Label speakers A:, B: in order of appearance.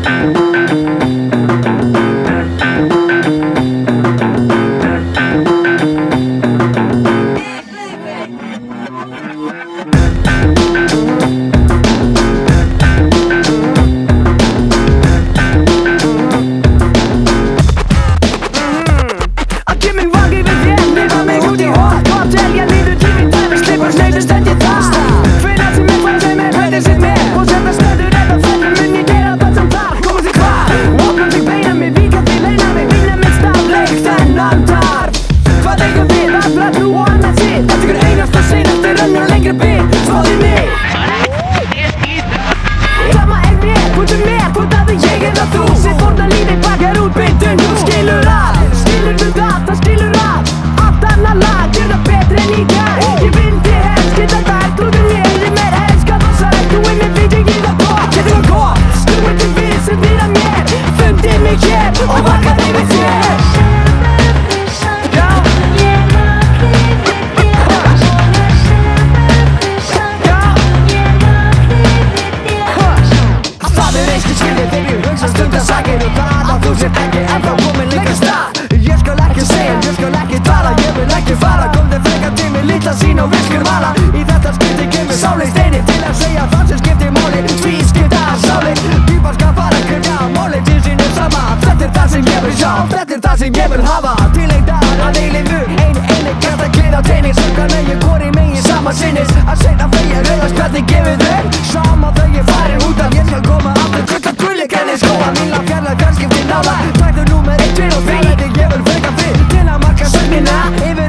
A: Sín og virkar vala í þetta skipti kemur sálinn steini til að segja það sem skiptir máli tvískipta sálinn Dýpan skal fara að krefja máli til sín sama Þetta það sem ég vil sjá, þetta það sem ég vil hafa Tilengdar að eilifu, eini gert að gleyða teini Sökkan ég hvori megin sama sinnis að seinna þegar rauðast hvernig gefur þau Sama þegar ég farin út af ég skal koma aftur Gull og gulli kenni skóa Vilja fjarlag kannski fyrir nála Tæktur númer 1, 2 og 3 Ég vil freka fyrr til að marka sögnina Yfir